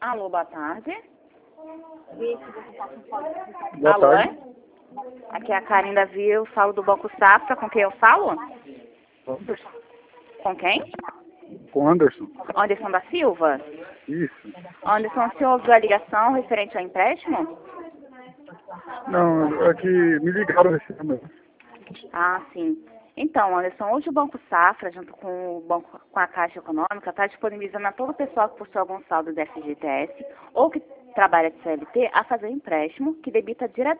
Alô, boa tarde. Boa Alô, tarde. é? Aqui é a Karen da Via, eu falo do Banco Safra, com quem eu falo? Anderson. Com quem? Com Anderson. Anderson da Silva? Isso. Anderson, o senhor ouviu a ligação referente ao empréstimo? Não, é que me ligaram nesse número. Ah, sim. Então, Anderson, hoje o Banco Safra, junto com com a Caixa Econômica, está disponibilizando a todo o pessoal que possui algum saldo do FGTS ou que trabalha de CLT a fazer um empréstimo que debita diretamente